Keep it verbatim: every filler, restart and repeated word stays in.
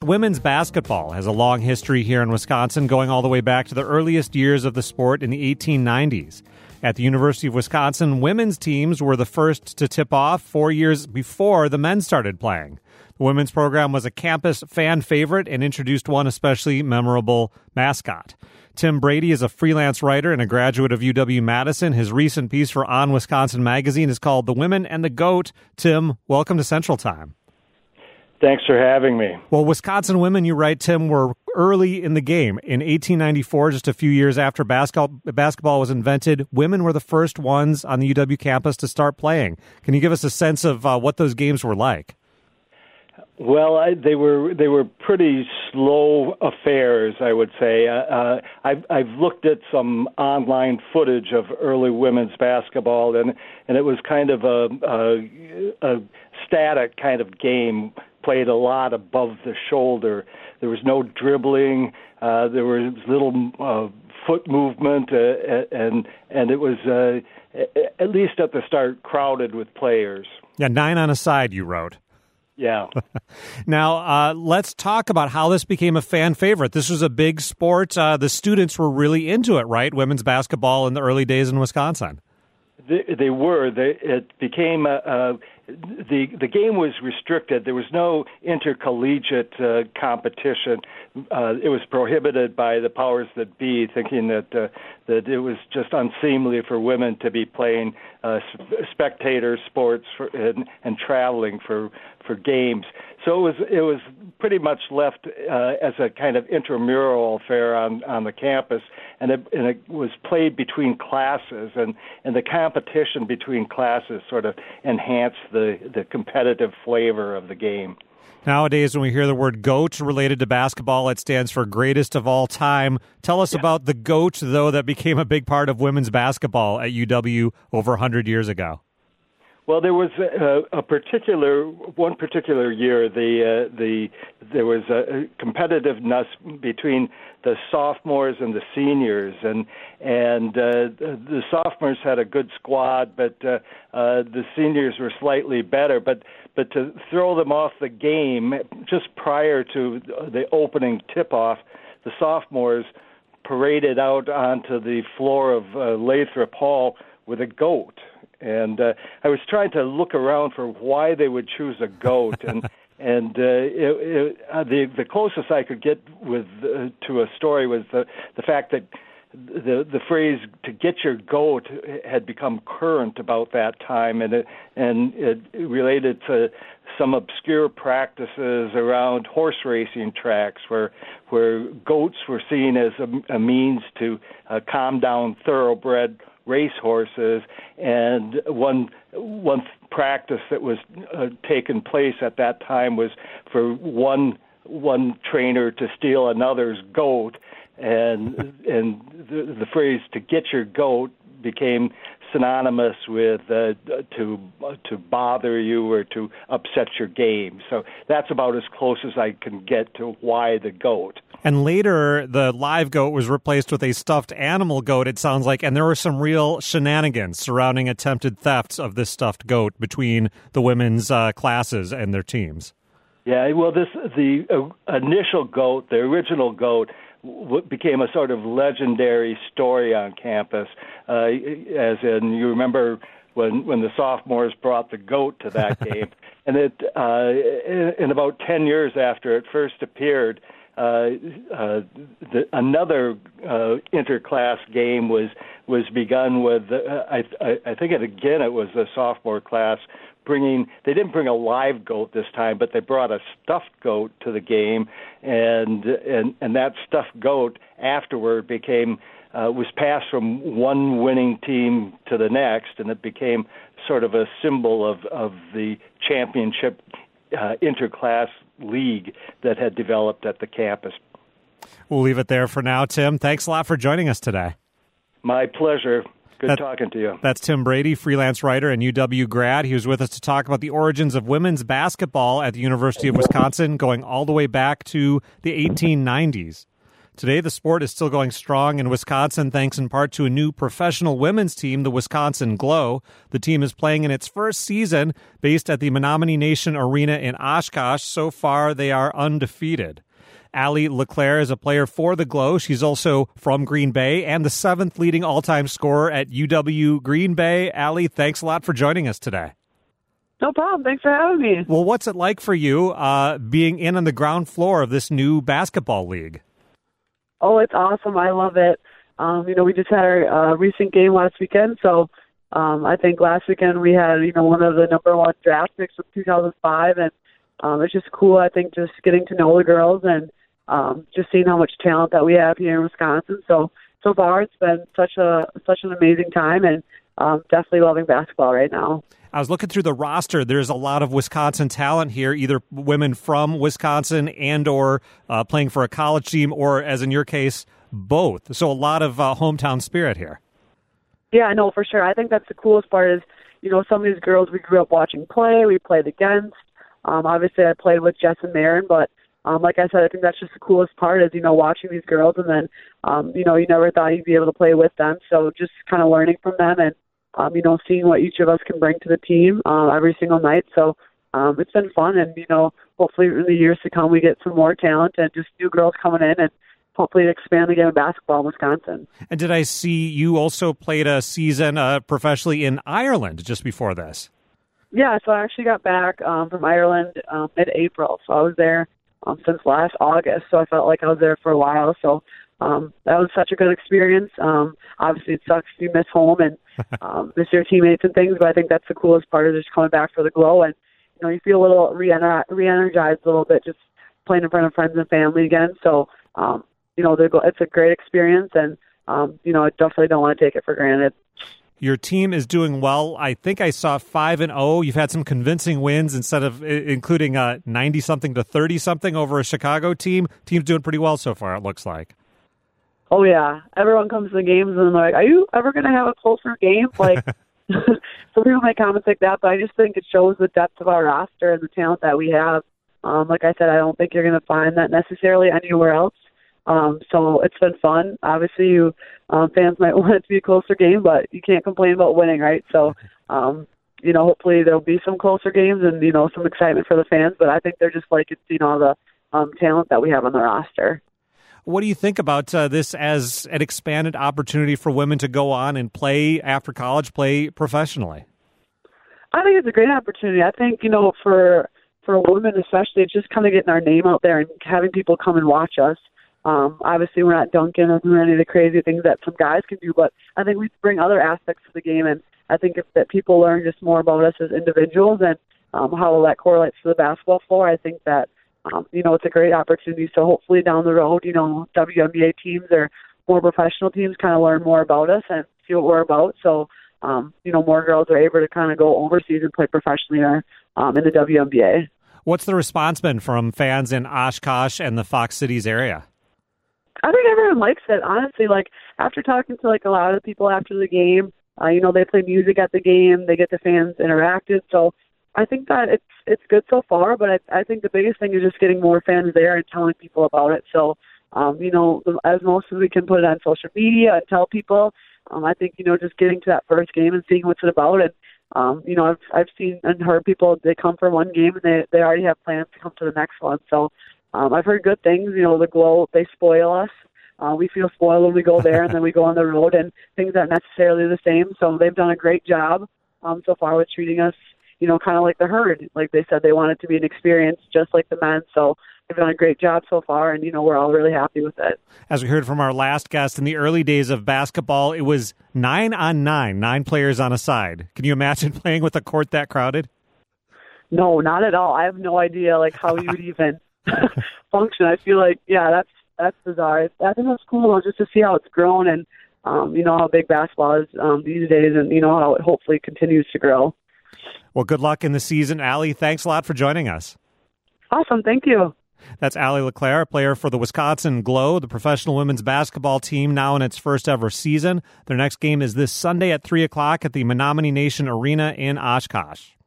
women's basketball has a long history here in Wisconsin, going all the way back to the earliest years of the sport in the eighteen nineties. At the University of Wisconsin, women's teams were the first to tip off four years before the men started playing. The women's program was a campus fan favorite and introduced one especially memorable mascot. Tim Brady is a freelance writer and a graduate of U W-Madison. His recent piece for On Wisconsin Magazine is called The Women and the GOAT. Tim, welcome to Central Time. Thanks for having me. Well, Wisconsin women, you write, Tim, were early in the game. In eighteen ninety-four, just a few years after basketball, basketball was invented, women were the first ones on the U W campus to start playing. Can you give us a sense of uh, what those games were like? Well, I, they were they were pretty slow affairs, I would say. Uh, uh, I've I've looked at some online footage of early women's basketball, and and it was kind of a, a, a static kind of game, played a lot above the shoulder. There was no dribbling. Uh, there was little uh, foot movement, uh, and and it was uh, at least at the start crowded with players. Yeah, nine on a side, you wrote. Yeah. Now, uh, let's talk about how this became a fan favorite. This was a big sport. Uh, the students were really into it, right? Women's basketball in the early days in Wisconsin. They, they were. They, it became a, a the the game was restricted. There was no intercollegiate uh, competition. Uh, it was prohibited by the powers that be, thinking that uh, that it was just unseemly for women to be playing uh, spectator sports for, and, and traveling for for games. So it was it was pretty much left uh, as a kind of intramural affair on, on the campus, and it, and it was played between classes, and, and the competition between classes sort of enhanced the, the competitive flavor of the game. Nowadays, when we hear the word GOAT related to basketball, it stands for greatest of all time. Tell us yeah. about the GOAT, though, that became a big part of women's basketball at U W over one hundred years ago. Well, there was a, a particular one particular year. The uh, the there was a competitiveness between the sophomores and the seniors, and and uh, the sophomores had a good squad, but uh, uh, the seniors were slightly better. But but to throw them off the game just prior to the opening tip-off, the sophomores paraded out onto the floor of uh, Lathrop Hall with a goat. And uh, I was trying to look around for why they would choose a goat, and and uh, it, it, uh, the the closest I could get with uh, to a story was the the fact that the the phrase "to get your goat" had become current about that time, and it and it related to some obscure practices around horse racing tracks, where where goats were seen as a, a means to uh, calm down thoroughbred racehorses, and one one practice that was uh, taking place at that time was for one one trainer to steal another's goat, and and the, the phrase "to get your goat" became synonymous with uh, to uh, to bother you or to upset your game. So that's about as close as I can get to why the goat. And later, the live goat was replaced with a stuffed animal goat, it sounds like, and there were some real shenanigans surrounding attempted thefts of this stuffed goat between the women's uh, classes and their teams. Yeah, well, this the uh, initial goat, the original goat, w- became a sort of legendary story on campus, uh, as in, you remember when when the sophomores brought the goat to that game. And it uh, in, in about ten years after it first appeared, Uh, uh, the, another uh, interclass game was was begun with. Uh, I, I, I think it again it was the sophomore class bringing. They didn't bring a live goat this time, but they brought a stuffed goat to the game, and and and that stuffed goat afterward became uh, was passed from one winning team to the next, and it became sort of a symbol of of the championship uh, interclass league that had developed at the campus. We'll leave it there for now, Tim. Thanks a lot for joining us today. My pleasure. Good that, talking to you. That's Tim Brady, freelance writer and U W grad. He was with us to talk about the origins of women's basketball at the University of Wisconsin, going all the way back to the eighteen nineties. Today, the sport is still going strong in Wisconsin, thanks in part to a new professional women's team, the Wisconsin Glow. The team is playing in its first season based at the Menominee Nation Arena in Oshkosh. So far, they are undefeated. Allie LeClaire is a player for the Glow. She's also from Green Bay and the seventh leading all-time scorer at U W Green Bay. Allie, thanks a lot for joining us today. No problem. Thanks for having me. Well, what's it like for you uh, being in on the ground floor of this new basketball league? Oh, it's awesome. I love it. Um, you know, we just had our uh, recent game last weekend, so um, I think last weekend we had, you know, one of the number one draft picks of two thousand five, and um, it's just cool, I think, just getting to know the girls and um, just seeing how much talent that we have here in Wisconsin. So, so far it's been such a such an amazing time, and um, definitely loving basketball right now. I was looking through the roster. There's a lot of Wisconsin talent here, either women from Wisconsin and or uh, playing for a college team, or, as in your case, both. So a lot of uh, hometown spirit here. Yeah, I know, for sure. I think that's the coolest part is, you know, some of these girls we grew up watching play, we played against. Um, obviously, I played with Jess and Marin, but um, like I said, I think that's just the coolest part is, you know, watching these girls, and then, um, you know, you never thought you'd be able to play with them. So just kind of learning from them and, Um, you know, seeing what each of us can bring to the team uh, every single night. So um, it's been fun, and, you know, hopefully in the years to come we get some more talent and just new girls coming in and hopefully expand the game of basketball in Wisconsin. And did I see you also played a season uh, professionally in Ireland just before this? Yeah, so I actually got back um, from Ireland um, mid-April. So I was there um, since last August, so I felt like I was there for a while. So Um, that was such a good experience. Um, obviously, it sucks you miss home and um, miss your teammates and things, but I think that's the coolest part, is just coming back for the Glow. And, you know, you feel a little re-ener- re-energized a little bit just playing in front of friends and family again. So, um, you know, it's a great experience, and, um, you know, I definitely don't want to take it for granted. Your team is doing well. I think I saw five and oh. You've had some convincing wins instead of including uh, ninety-something to thirty-something over a Chicago team. Team's doing pretty well so far, it looks like. Oh, yeah. Everyone comes to the games and they're like, are you ever going to have a closer game? Like, some people make comments like that, but I just think it shows the depth of our roster and the talent that we have. Um, like I said, I don't think you're going to find that necessarily anywhere else. Um, so it's been fun. Obviously, you um, fans might want it to be a closer game, but you can't complain about winning, right? So, um, you know, hopefully there'll be some closer games and, you know, some excitement for the fans, but I think they're just like, it's, you know, the um, talent that we have on the roster. What do you think about uh, this as an expanded opportunity for women to go on and play after college, play professionally? I think it's a great opportunity. I think, you know, for for women especially, it's just kind of getting our name out there and having people come and watch us. Um, obviously, we're not dunking or doing any of the crazy things that some guys can do, but I think we bring other aspects to the game, and I think if that people learn just more about us as individuals and um, how that correlates to the basketball floor, I think that Um, you know, it's a great opportunity. So hopefully down the road, you know, W N B A teams or more professional teams kind of learn more about us and see what we're about. So, um, you know, more girls are able to kind of go overseas and play professionally or um, in the W N B A. What's the response been from fans in Oshkosh and the Fox Cities area? I think everyone likes it, honestly. Like, after talking to, like, a lot of the people after the game, uh, you know, they play music at the game. They get the fans interactive. So I think that it's it's good so far, but I, I think the biggest thing is just getting more fans there and telling people about it. So, um, you know, as most as we can put it on social media and tell people, um, I think, you know, just getting to that first game and seeing what's it about. And, um, you know, I've I've seen and heard people, they come for one game and they, they already have plans to come to the next one. So um, I've heard good things. You know, the Glow, they spoil us. Uh, we feel spoiled when we go there, and then we go on the road, and things aren't necessarily the same. So they've done a great job um, so far with treating us, you know, kind of like the Herd. Like they said, they want it to be an experience just like the men. So they've done a great job so far, and, you know, we're all really happy with it. As we heard from our last guest, in the early days of basketball, it was nine on nine, nine players on a side. Can you imagine playing with a court that crowded? No, not at all. I have no idea, like, how you would even function. I feel like, yeah, that's that's bizarre. I think that's cool, though, just to see how it's grown and, um, you know, how big basketball is um, these days, and, you know, how it hopefully continues to grow. Well, good luck in the season, Allie. Thanks a lot for joining us. Awesome. Thank you. That's Allie LeClaire, a player for the Wisconsin Glow, the professional women's basketball team, now in its first ever season. Their next game is this Sunday at three o'clock at the Menominee Nation Arena in Oshkosh.